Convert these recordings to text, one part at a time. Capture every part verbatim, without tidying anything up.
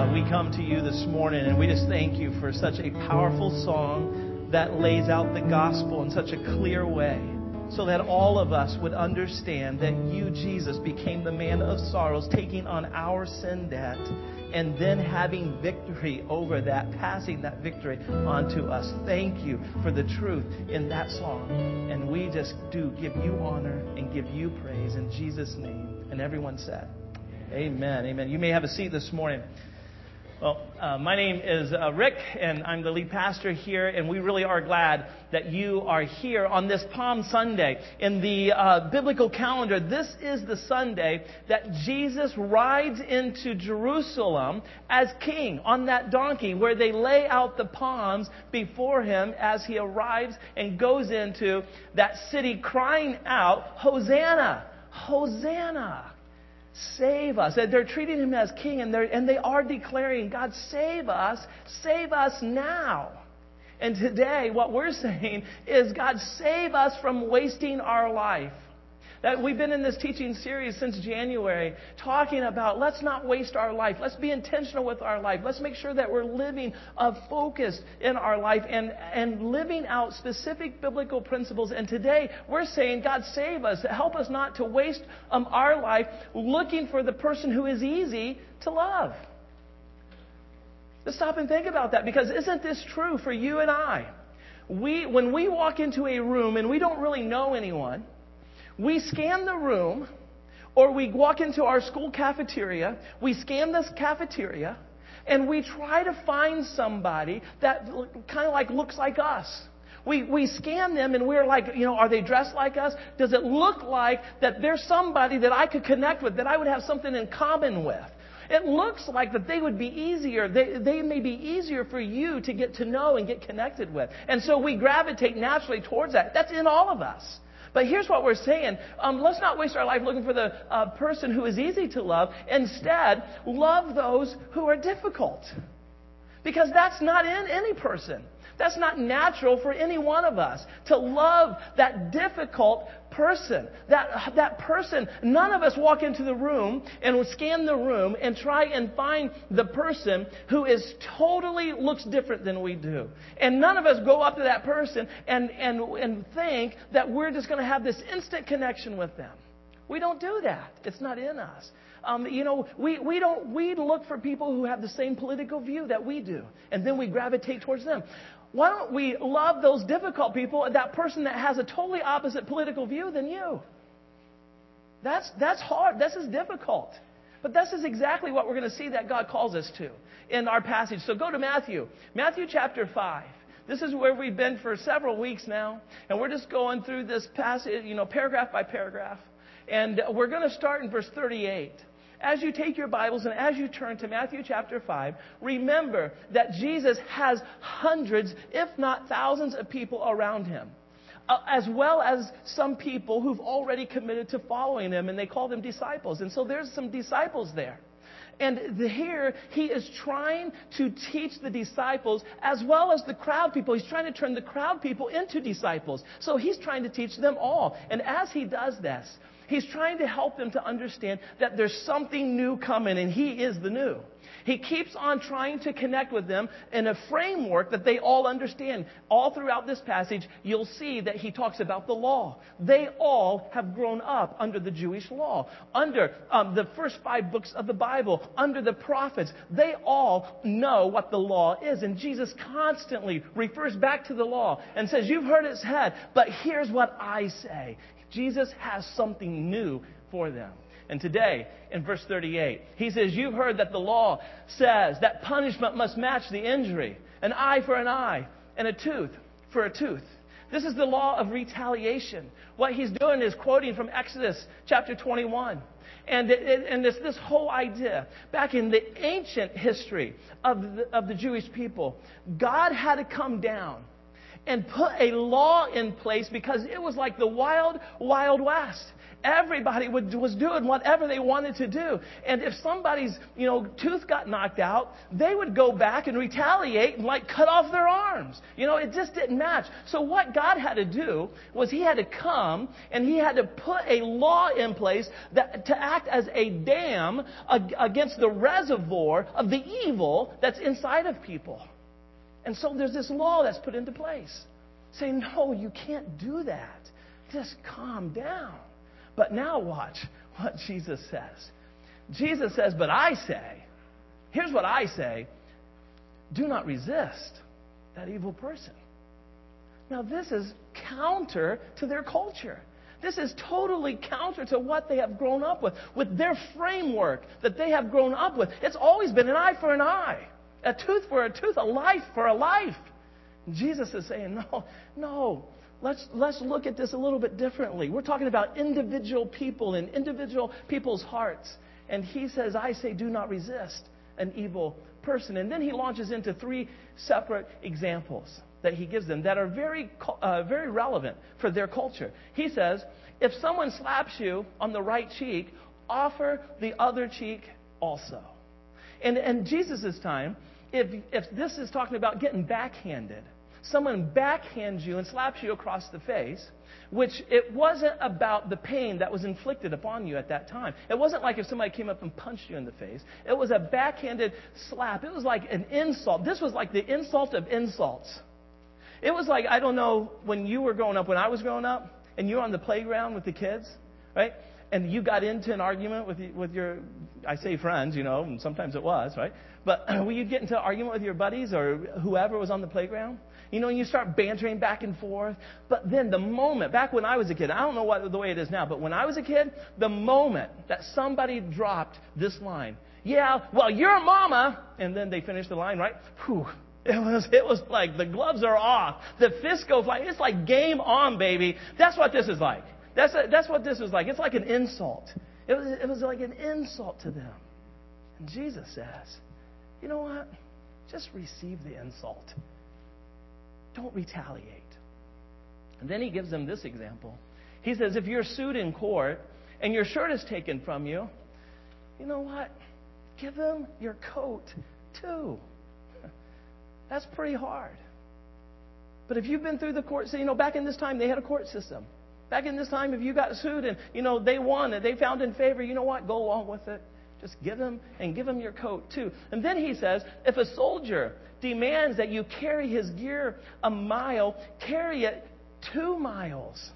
we come to you this morning and we just thank you for such a powerful song that lays out the gospel in such a clear way so that all of us would understand that you, Jesus, became the man of sorrows, taking on our sin debt and then having victory over that, passing that victory onto us. Thank you for the truth in that song. And we just do give you honor and give you praise in Jesus' name. And everyone said, amen. Amen. You may have a seat this morning. Well, uh, my name is uh, Rick, and I'm the lead pastor here, and we really are glad that you are here on this Palm Sunday. In the uh, biblical calendar, this is the Sunday that Jesus rides into Jerusalem as king on that donkey, where they lay out the palms before him as he arrives and goes into that city crying out, Hosanna, Hosanna. Save us. They're treating him as king, and, and they are declaring, God, save us. Save us now. And today, what we're saying is, God, save us from wasting our life. That we've been in this teaching series since January, talking about let's not waste our life. Let's be intentional with our life. Let's make sure that we're living uh, focused in our life and, and living out specific biblical principles. And today we're saying, God, save us. Help us not to waste um, our life looking for the person who is easy to love. Let's stop and think about that, because isn't this true for you and I? We, when we walk into a room and we don't really know anyone, we scan the room, or we walk into our school cafeteria, we scan this cafeteria, and we try to find somebody that kind of like looks like us. We we scan them and we're like, you know, are they dressed like us? Does it look like that there's somebody that I could connect with, that I would have something in common with? It looks like that they would be easier. They, they may be easier for you to get to know and get connected with. And so we gravitate naturally towards that. That's in all of us. But here's what we're saying. Um, let's not waste our life looking for the uh, person who is easy to love. Instead, love those who are difficult. Because that's not in any person. That's not natural for any one of us to love that difficult person. That, that person, none of us walk into the room and scan the room and try and find the person who is totally looks different than we do. And none of us go up to that person and, and, and think that we're just going to have this instant connection with them. We don't do that. It's not in us. Um, you know, we, we don't we look for people who have the same political view that we do, and then we gravitate towards them. Why don't we love those difficult people, that person that has a totally opposite political view than you? That's that's hard. This is difficult. But this is exactly what we're going to see that God calls us to in our passage. So go to Matthew. Matthew chapter five. This is where we've been for several weeks now, and we're just going through this passage, you know, paragraph by paragraph. And we're going to start in verse thirty-eight. As you take your Bibles and as you turn to Matthew chapter five, remember that Jesus has hundreds, if not thousands, of people around him, uh, as well as some people who've already committed to following him, and they call them disciples. And so there's some disciples there. And the, here, he is trying to teach the disciples as well as the crowd people. He's trying to turn the crowd people into disciples. So he's trying to teach them all. And as he does this, he's trying to help them to understand that there's something new coming, and he is the new. He keeps on trying to connect with them in a framework that they all understand. All throughout this passage, you'll see that he talks about the law. They all have grown up under the Jewish law, under um, the first five books of the Bible, under the prophets. They all know what the law is. And Jesus constantly refers back to the law and says, you've heard it said, but here's what I say. Jesus has something new for them. And today, in verse thirty-eight, he says, you've heard that the law says that punishment must match the injury. An eye for an eye and a tooth for a tooth. This is the law of retaliation. What he's doing is quoting from Exodus chapter twenty-one. And, it, and this, this whole idea, back in the ancient history of the, of the Jewish people, God had to come down and put a law in place because it was like the wild, wild west. Everybody would, was doing whatever they wanted to do. And if somebody's, you know, tooth got knocked out, they would go back and retaliate and like cut off their arms. You know, it just didn't match. So what God had to do was he had to come and he had to put a law in place that to act as a dam against the reservoir of the evil that's inside of people. And so there's this law that's put into place saying, no, you can't do that. Just calm down. But now watch what Jesus says. Jesus says, but I say, here's what I say, do not resist that evil person. Now this is counter to their culture. This is totally counter to what they have grown up with, with their framework that they have grown up with. It's always been an eye for an eye, a tooth for a tooth, a life for a life. And Jesus is saying, no, no. Let's, let's look at this a little bit differently. We're talking about individual people and individual people's hearts. And he says, I say, do not resist an evil person. And then he launches into three separate examples that he gives them that are very, uh, very relevant for their culture. He says, if someone slaps you on the right cheek, offer the other cheek also. And in Jesus' time, if, if this is talking about getting backhanded, someone backhands you and slaps you across the face, which it wasn't about the pain that was inflicted upon you at that time. It wasn't like if somebody came up and punched you in the face. It was a backhanded slap. It was like an insult. This was like the insult of insults. It was like, I don't know, when you were growing up, when I was growing up, and you were on the playground with the kids, right? And you got into an argument with with your, I say friends, you know, and sometimes it was, right? But when you get into an argument with your buddies or whoever was on the playground, you know, and you start bantering back and forth. But then the moment, back when I was a kid, I don't know what the way it is now, but when I was a kid, the moment that somebody dropped this line, yeah, well, your mama, and then they finished the line, right? Whew. It was, it was like the gloves are off. The fists go flying. It's like game on, baby. That's what this is like. That's, a, that's what this was like. It's like an insult. It was, it was like an insult to them. And Jesus says, you know what? Just receive the insult. Don't retaliate. And then he gives them this example. He says, if you're sued in court and your shirt is taken from you, you know what? Give them your coat too. That's pretty hard. But if you've been through the court, so, you know, back in this time, they had a court system. Back in this time, if you got sued and, you know, they won and they found in favor, you know what? Go along with it. Just give them and give them your coat too. And then he says, if a soldier demands that you carry his gear a mile, carry it two miles.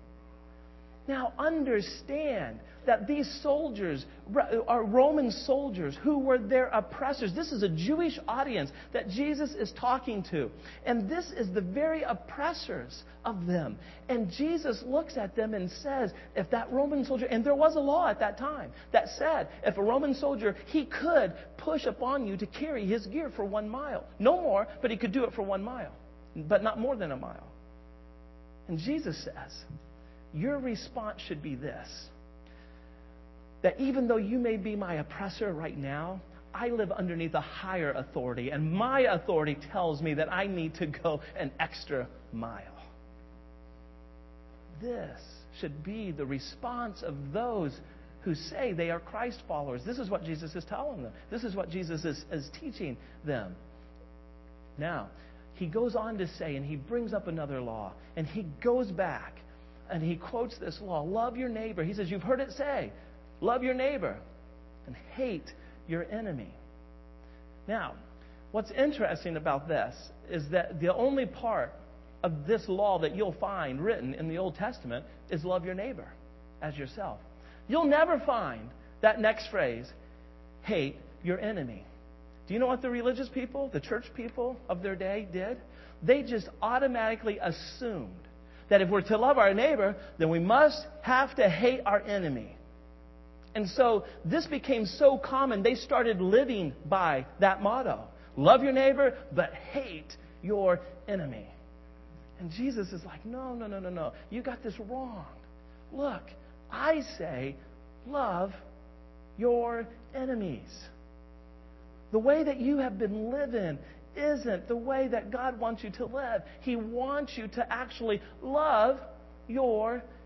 Now understand that these soldiers are Roman soldiers who were their oppressors. This is a Jewish audience that Jesus is talking to. And this is the very oppressors of them. And Jesus looks at them and says, if that Roman soldier, and there was a law at that time that said, if a Roman soldier, he could push upon you to carry his gear for one mile. No more, but he could do it for one mile, but not more than a mile. And Jesus says, your response should be this. That even though you may be my oppressor right now, I live underneath a higher authority. And my authority tells me that I need to go an extra mile. This should be the response of those who say they are Christ followers. This is what Jesus is telling them. This is what Jesus is, is teaching them. Now, he goes on to say, and he brings up another law. And he goes back and he quotes this law. Love your neighbor. He says, you've heard it say, love your neighbor and hate your enemy. Now, what's interesting about this is that the only part of this law that you'll find written in the Old Testament is love your neighbor as yourself. You'll never find that next phrase, hate your enemy. Do you know what the religious people, the church people of their day did? They just automatically assumed that if we're to love our neighbor, then we must have to hate our enemy. And so this became so common, they started living by that motto. Love your neighbor, but hate your enemy. And Jesus is like, no, no, no, no, no. You got this wrong. Look, I say love your enemies. The way that you have been living isn't the way that God wants you to live. He wants you to actually love your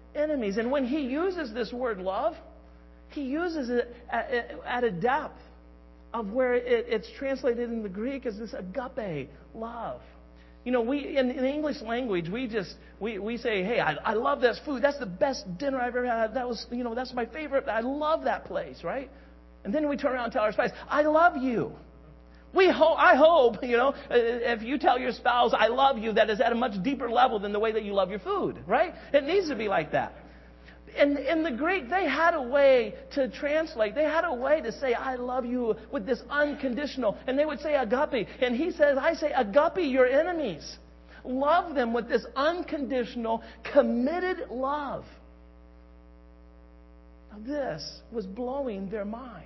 enemies. And when he uses this word love, he uses it at, at a depth of where it, it's translated in the Greek as this agape love. You know, we in, in the English language, we just we, we say, "Hey, I, I love this food. That's the best dinner I've ever had. That was, you know, that's my favorite. I love that place, right?" And then we turn around and tell our spouse, "I love you." We hope, I hope, you know, if you tell your spouse, "I love you," that is at a much deeper level than the way that you love your food, right? It needs to be like that. In, in the Greek, they had a way to translate. They had a way to say, "I love you," with this unconditional. And they would say agape. And he says, I say agape your enemies. Love them with this unconditional, committed love. Now this was blowing their minds.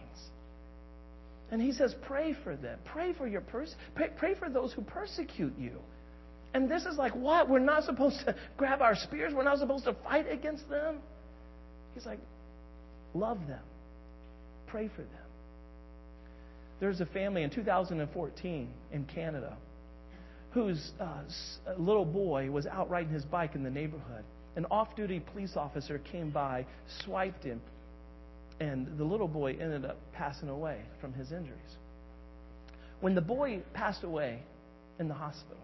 And he says, pray for them. Pray for your pers- pray, pray for those who persecute you. And this is like, what? We're not supposed to grab our spears? We're not supposed to fight against them? He's like, love them. Pray for them. There's a family in two thousand fourteen in Canada whose uh, little boy was out riding his bike in the neighborhood. An off-duty police officer came by, swiped him, and the little boy ended up passing away from his injuries. When the boy passed away in the hospital,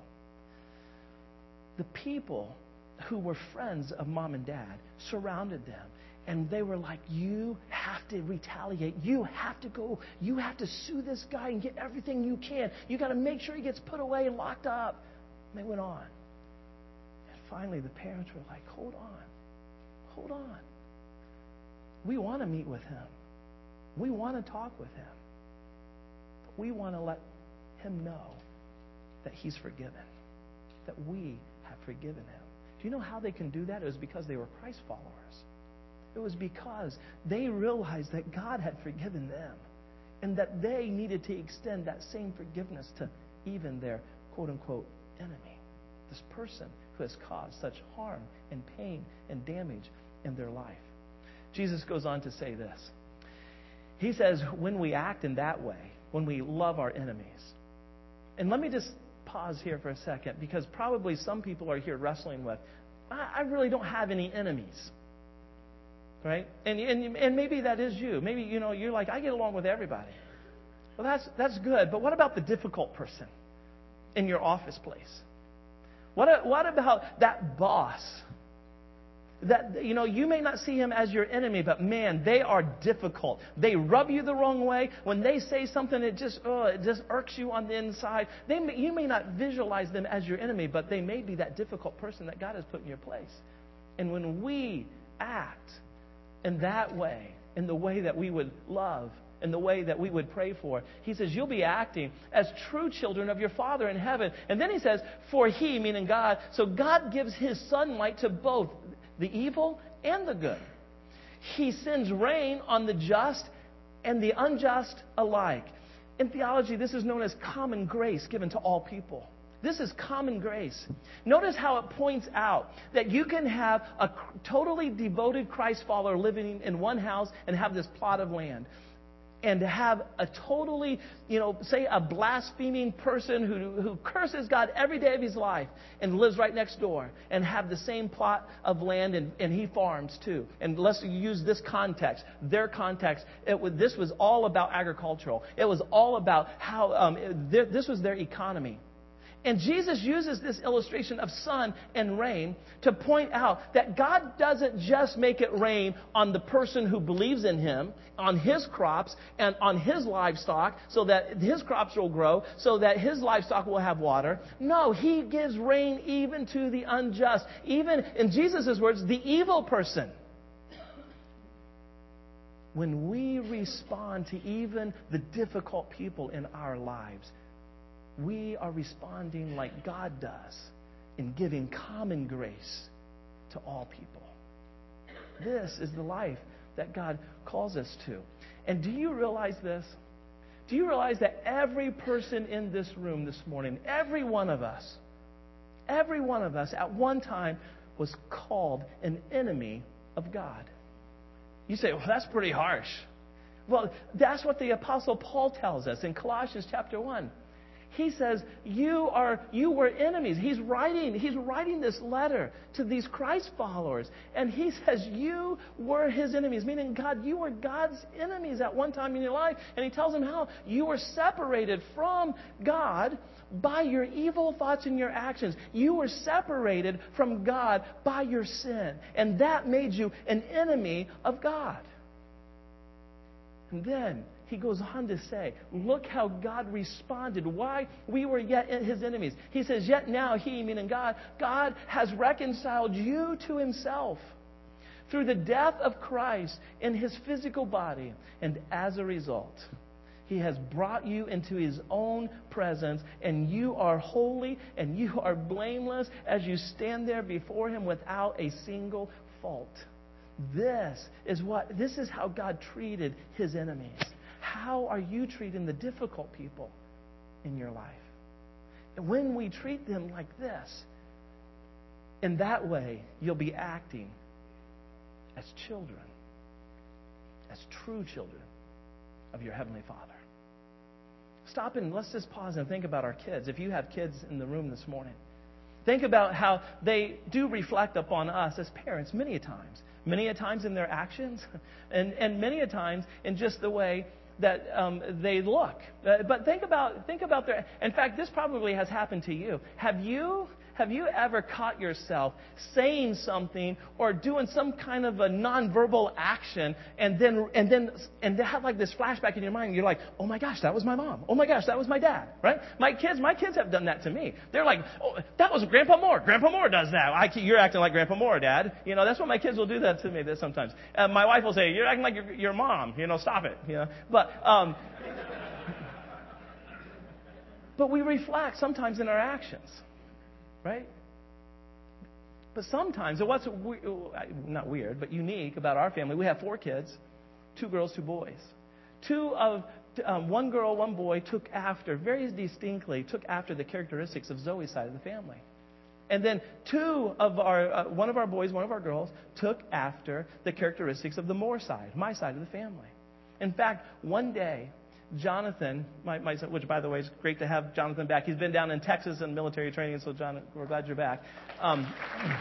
the people who were friends of mom and dad surrounded them. And they were like, "You have to retaliate. You have to go. You have to sue this guy and get everything you can. You got to make sure he gets put away and locked up." And they went on. And finally, the parents were like, hold on. Hold on. We want to meet with him. We want to talk with him. But we want to let him know that he's forgiven. That we have forgiven him. Do you know how they can do that? It was because they were Christ followers. It was because they realized that God had forgiven them and that they needed to extend that same forgiveness to even their quote-unquote enemy, this person who has caused such harm and pain and damage in their life. Jesus goes on to say this. He says, when we act in that way, when we love our enemies, and let me just pause here for a second, because probably some people are here wrestling with, I, I really don't have any enemies. Right? And, and and maybe that is you. Maybe, you know, you're like, I get along with everybody. Well, that's that's good. But what about the difficult person in your office place? What what about that boss? That, you know, you may not see him as your enemy, but man, they are difficult. They rub you the wrong way. When they say something, it just oh, it just irks you on the inside. They may, you may not visualize them as your enemy, but they may be that difficult person that God has put in your place. And when we act in that way, in the way that we would love, in the way that we would pray for, he says, you'll be acting as true children of your Father in heaven. And then he says, for he, meaning God, so God gives his sunlight to both the evil and the good. He sends rain on the just and the unjust alike. In theology, this is known as common grace given to all people. This is common grace. Notice how it points out that you can have a totally devoted Christ follower living in one house and have this plot of land. And to have a totally, you know, say a blaspheming person who, who curses God every day of his life and lives right next door and have the same plot of land and, and he farms too. And let's use this context, their context. It was, this was all about agricultural. It was all about how um, it, this was their economy. And Jesus uses this illustration of sun and rain to point out that God doesn't just make it rain on the person who believes in him, on his crops, and on his livestock, so that his crops will grow, so that his livestock will have water. No, he gives rain even to the unjust, even, in Jesus' words, the evil person. When we respond to even the difficult people in our lives, we are responding like God does in giving common grace to all people. This is the life that God calls us to. And do you realize this? Do you realize that every person in this room this morning, every one of us, every one of us at one time was called an enemy of God? You say, well, that's pretty harsh. Well, that's what the Apostle Paul tells us in Colossians chapter one. He says, you are, you were enemies. He's writing, he's writing this letter to these Christ followers. And he says, you were his enemies, meaning God, you were God's enemies at one time in your life. And he tells them how you were separated from God by your evil thoughts and your actions. You were separated from God by your sin. And that made you an enemy of God. And then he goes on to say, look how God responded. Why we were yet his enemies. He says, yet now he, meaning God, God has reconciled you to himself through the death of Christ in his physical body. And as a result, he has brought you into his own presence, and you are holy and you are blameless as you stand there before him without a single fault. This is what, this is how God treated his enemies. How are you treating the difficult people in your life? And when we treat them like this, in that way, you'll be acting as children, as true children of your Heavenly Father. Stop and let's just pause and think about our kids. If you have kids in the room this morning, think about how they do reflect upon us as parents many a times. Many a times in their actions, and, and many a times in just the way that um, they look. Uh, but think about think about their. In fact, this probably has happened to you. Have you have you ever caught yourself saying something or doing some kind of a nonverbal action, and then and then and they have like this flashback in your mind? And you're like, oh my gosh, that was my mom. Oh my gosh, that was my dad. Right? My kids, my kids have done that to me. They're like, oh, that was Grandpa Moore. Grandpa Moore does that. I, you're acting like Grandpa Moore, Dad. You know, that's what my kids will do that to me. That sometimes uh, my wife will say, you're acting like your, your mom. You know, stop it. You know, but. Um, but we reflect sometimes in our actions. Right? But sometimes, what's we- not weird, but unique about our family, we have four kids, two girls, two boys. Two of, um, one girl, one boy took after, very distinctly, took after the characteristics of Zoe's side of the family. And then two of our, uh, one of our boys, one of our girls, took after the characteristics of the Moore side, my side of the family. In fact, one day, Jonathan, my, my son, which by the way is great to have Jonathan back. He's been down in Texas in military training, so John, we're glad you're back. Um,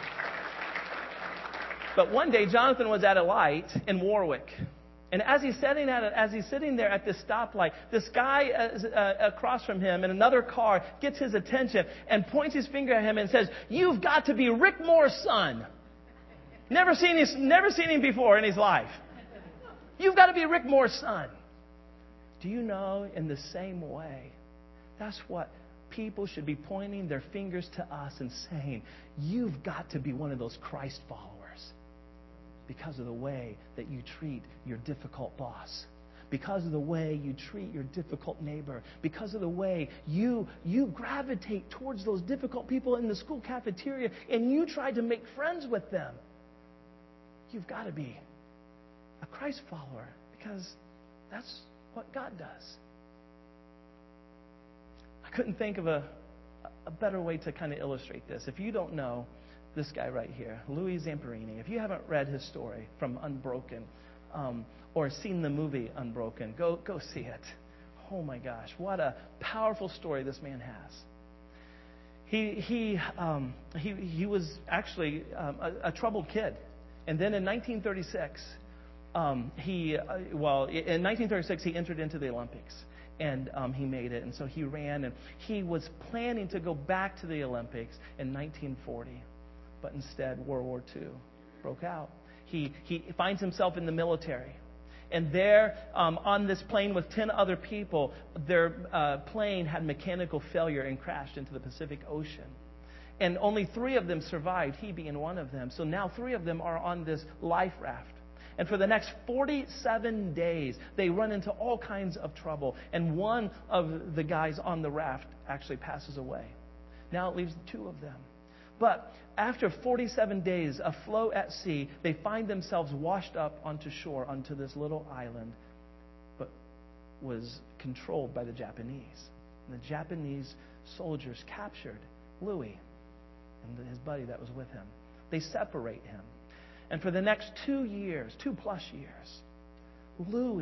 but one day, Jonathan was at a light in Warwick, and as he's sitting at it, as he's sitting there at this stoplight, this guy uh, uh, across from him in another car gets his attention and points his finger at him and says, "You've got to be Rick Moore's son." Never seen his, never seen him before in his life. You've got to be Rick Moore's son. Do you know, in the same way, that's what people should be pointing their fingers to us and saying, you've got to be one of those Christ followers because of the way that you treat your difficult boss, because of the way you treat your difficult neighbor, because of the way you, you gravitate towards those difficult people in the school cafeteria and you try to make friends with them. You've got to be a Christ follower because that's what God does. I couldn't think of a, a better way to kind of illustrate this. If you don't know this guy right here, Louis Zamperini, if you haven't read his story from Unbroken um, or seen the movie Unbroken, go go see it. Oh my gosh, what a powerful story this man has. He he um, he he was actually um, a, a troubled kid, and then in nineteen thirty-six. Um, he, uh, well, in nineteen thirty-six, he entered into the Olympics, and um, he made it. And so he ran, and he was planning to go back to the Olympics in nineteen forty. But instead, World War Two broke out. He, he finds himself in the military. And there, um, on this plane with ten other people, their uh, plane had mechanical failure and crashed into the Pacific Ocean. And only three of them survived, he being one of them. So now three of them are on this life raft. And for the next forty-seven days, they run into all kinds of trouble. And one of the guys on the raft actually passes away. Now it leaves the two of them. But after forty-seven days afloat at sea, they find themselves washed up onto shore, onto this little island, but was controlled by the Japanese. And the Japanese soldiers captured Louis and his buddy that was with him. They separate him. And for the next two years, two plus years, Louis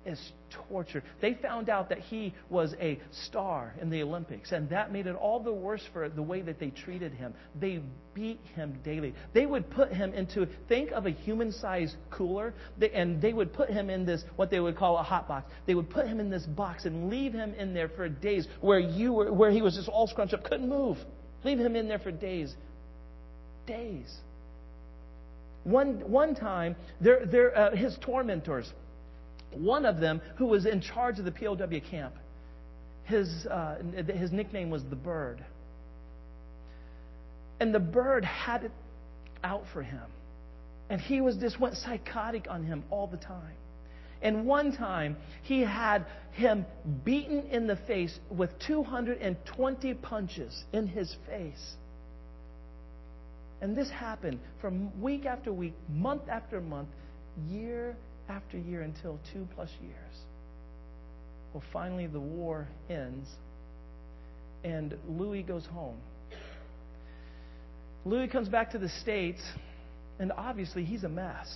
is tortured. They found out that he was a star in the Olympics, and that made it all the worse for the way that they treated him. They beat him daily. They would put him into, think of a human-sized cooler, and they would put him in this, what they would call a hot box. They would put him in this box and leave him in there for days where you were, where he was just all scrunched up, couldn't move. Leave him in there for days. Days. One, one time, they're, they're, uh, his tormentors, one of them who was in charge of the P O W camp, his, uh, his nickname was the Bird. And the Bird had it out for him. And he was just went psychotic on him all the time. And one time, he had him beaten in the face with two hundred twenty punches in his face. And this happened from week after week, month after month, year after year, until two plus years. Well, finally the war ends, and Louis goes home. Louis comes back to the States, and obviously he's a mess.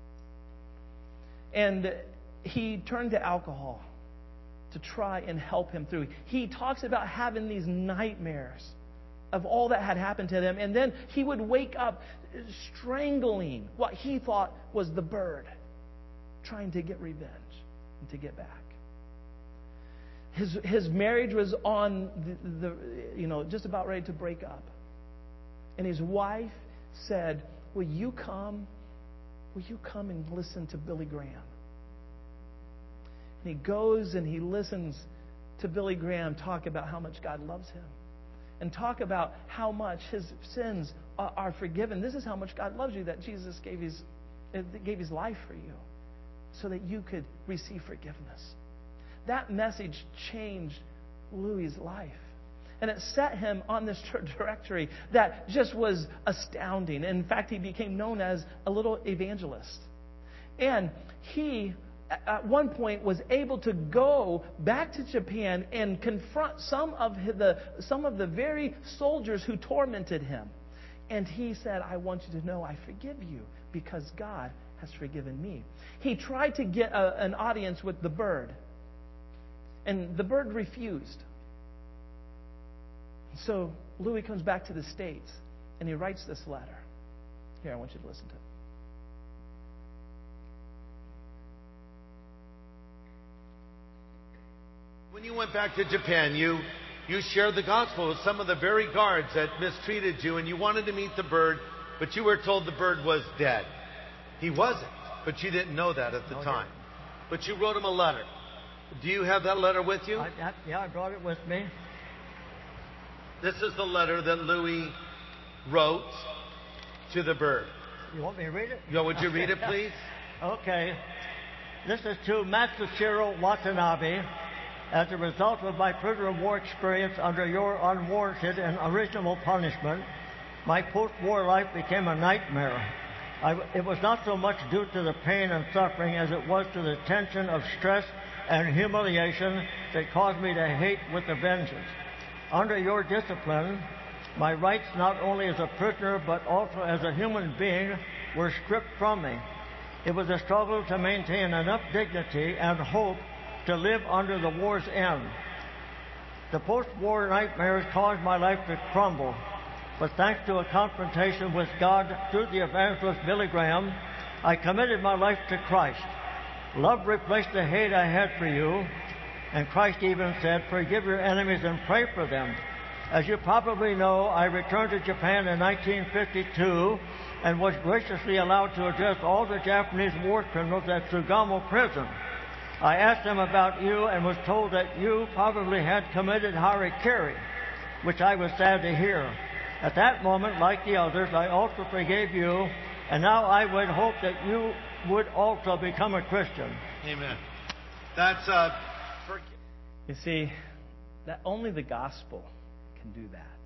And he turned to alcohol to try and help him through. He talks about having these nightmares of all that had happened to them. And then he would wake up strangling what he thought was the Bird, trying to get revenge and to get back. His, his marriage was on the, the, you know, just about ready to break up. And his wife said, will you come? Will you come and listen to Billy Graham? And he goes and he listens to Billy Graham talk about how much God loves him. And talk about how much his sins are, are forgiven. This is how much God loves you, that Jesus gave his, gave his life for you so that you could receive forgiveness. That message changed Louis' life. And it set him on this trajectory that just was astounding. In fact, he became known as a little evangelist. And he, at one point, was able to go back to Japan and confront some of the, some of the very soldiers who tormented him. And he said, I want you to know I forgive you because God has forgiven me. He tried to get a, an audience with the Bird. And the Bird refused. So Louis comes back to the States and he writes this letter. Here, I want you to listen to it. When you went back to Japan, you, you shared the gospel with some of the very guards that mistreated you, and you wanted to meet the Bird, but you were told the Bird was dead. He wasn't, but you didn't know that at the Okay. time. But you wrote him a letter. Do you have that letter with you? I, I, yeah, I brought it with me. This is the letter that Louis wrote to the Bird. You want me to read it? Yo, would you read it, please? Okay. This is to Matsushiro Watanabe. As a result of my prisoner of war experience under your unwarranted and unreasonable punishment, my post-war life became a nightmare. I, it was not so much due to the pain and suffering as it was to the tension of stress and humiliation that caused me to hate with a vengeance. Under your discipline, my rights not only as a prisoner but also as a human being were stripped from me. It was a struggle to maintain enough dignity and hope to live under the war's end. The post-war nightmares caused my life to crumble, but thanks to a confrontation with God through the evangelist Billy Graham, I committed my life to Christ. Love replaced the hate I had for you, and Christ even said, forgive your enemies and pray for them. As you probably know, I returned to Japan in nineteen fifty-two and was graciously allowed to address all the Japanese war criminals at Sugamo prison. I asked them about you and was told that you probably had committed harikiri, which I was sad to hear. At that moment, like the others, I also forgave you, and now I would hope that you would also become a Christian. Amen. That's uh. For... You see, that only the gospel can do that.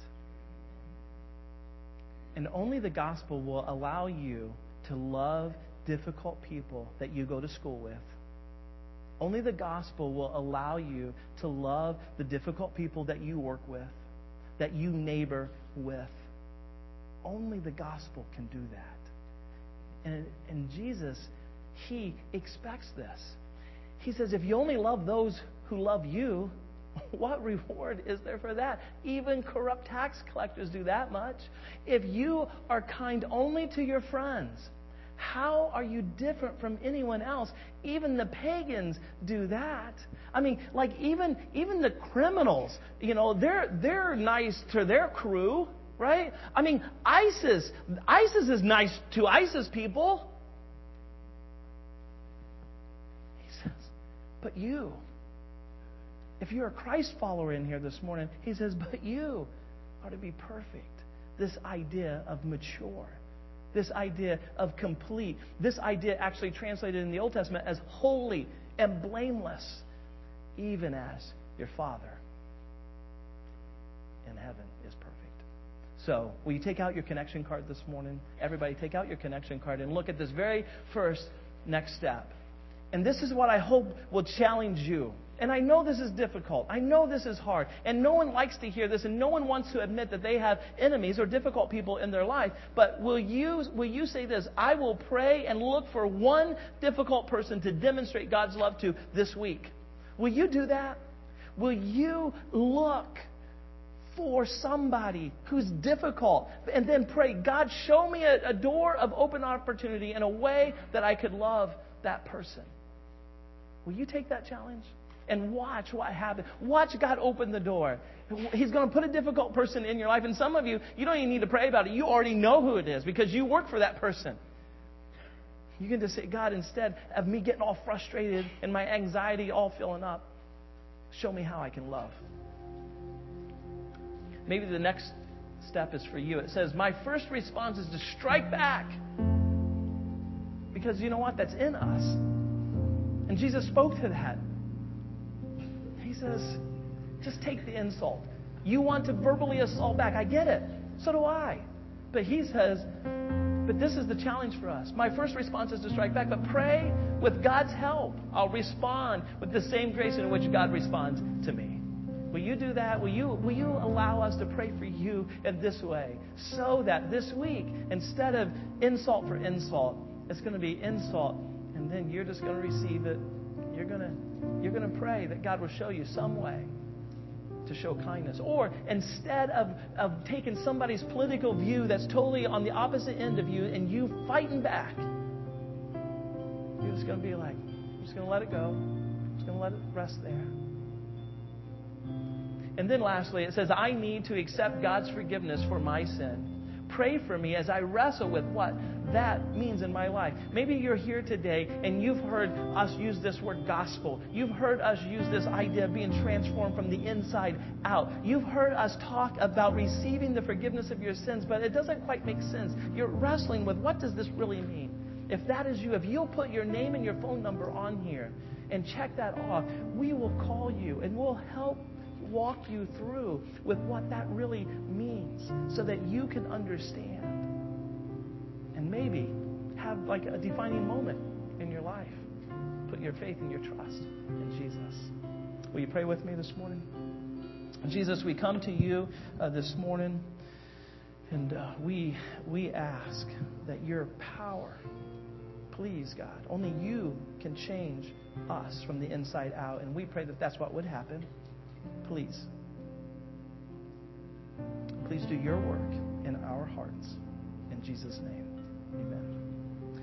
And only the gospel will allow you to love difficult people that you go to school with. Only the gospel will allow you to love the difficult people that you work with, that you neighbor with. Only the gospel can do that. And, and Jesus, He expects this. He says, if you only love those who love you, what reward is there for that? Even corrupt tax collectors do that much. If you are kind only to your friends, how are you different from anyone else? Even the pagans do that. I mean, like even even the criminals, you know, they're they're nice to their crew, right? I mean, ISIS, ISIS is nice to ISIS people. He says, but you, if you're a Christ follower in here this morning, he says, but you are to be perfect. This idea of mature. This idea of complete. This idea actually translated in the Old Testament as holy and blameless, even as your Father in heaven is perfect. So, will you take out your connection card this morning? Everybody, take out your connection card and look at this very first next step. And this is what I hope will challenge you. And I know this is difficult. I know this is hard. And no one likes to hear this, and no one wants to admit that they have enemies or difficult people in their life. But will you, will you say this? I will pray and look for one difficult person to demonstrate God's love to this week. Will you do that? Will you look for somebody who's difficult and then pray, God, show me a, a door of open opportunity in a way that I could love that person? Will you take that challenge? And watch what happens. Watch God open the door. He's going to put a difficult person in your life. And some of you, you don't even need to pray about it. You already know who it is because you work for that person. You can just say, God, instead of me getting all frustrated and my anxiety all filling up, show me how I can love. Maybe the next step is for you. It says, my first response is to strike back. Because you know what? That's in us. And Jesus spoke to that. He says, just take the insult. You want to verbally assault back. I get it. So do I. But he says, but this is the challenge for us. My first response is to strike back, but pray with God's help. I'll respond with the same grace in which God responds to me. Will you do that? Will you, will you allow us to pray for you in this way? So that this week, instead of insult for insult, it's going to be insult. And then you're just going to receive it. You're going to You're going to pray that God will show you some way to show kindness. Or instead of, of taking somebody's political view that's totally on the opposite end of you and you fighting back, you're just going to be like, I'm just going to let it go. I'm just going to let it rest there. And then lastly, it says, I need to accept God's forgiveness for my sin. Pray for me as I wrestle with what that means in my life. Maybe you're here today and you've heard us use this word gospel. You've heard us use this idea of being transformed from the inside out. You've heard us talk about receiving the forgiveness of your sins, but it doesn't quite make sense. You're wrestling with what does this really mean? If that is you, if you'll put your name and your phone number on here and check that off, we will call you and we'll help walk you through with what that really means so that you can understand and maybe have like a defining moment in your life. Put your faith and your trust in Jesus. Will you pray with me this morning? Jesus, we come to you uh, this morning and uh, we we ask that your power, please God, only you can change us from the inside out, and we pray that that's what would happen. Please. Please do your work in our hearts. In Jesus' name, amen.